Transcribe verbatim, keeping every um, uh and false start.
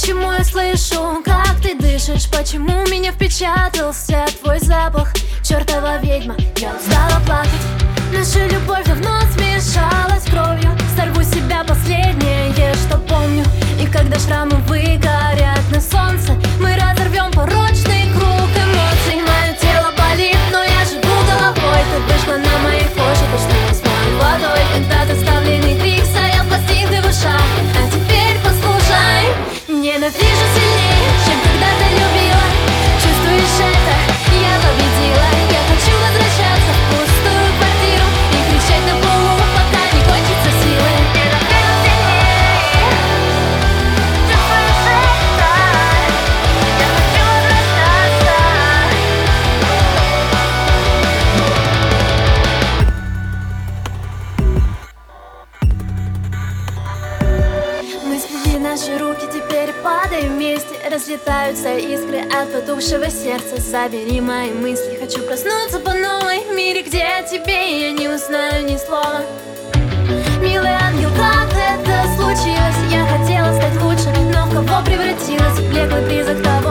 Почему я слышу, как ты дышишь? Почему меня впечатался твой запах? Чёртова ведьма, я устала плакать. Наша любовь давно смешалась кровью. Сорву с себя последнее, что помню. И когда шрамы выгорят на солнце, мы разорвем порочный круг эмоций. Мое тело болит, но я живу головой. Ты вышла на моей коже, коснулась моей водой. Когда доставленный крик стоял пластинкой в ушах. А теперь послушай. Ненавижу сильнее, чем когда-то любила. Чувствуешь это? Я победила. Я хочу возвращаться в пустую квартиру и кричать на полу, пока не кончатся силы. Ненавижу сильнее. Чувствуешь это? Я хочу возвращаться. Мы сплели наши руки, теперь падаем вместе. Разлетаются искры от потухшего сердца. Забери мои мысли, хочу проснуться по новой в мире, где о тебе я не узнаю ни слова. Милый ангел, как это случилось? Я хотела стать лучше, но в кого превратилась? Блеклый призрак того,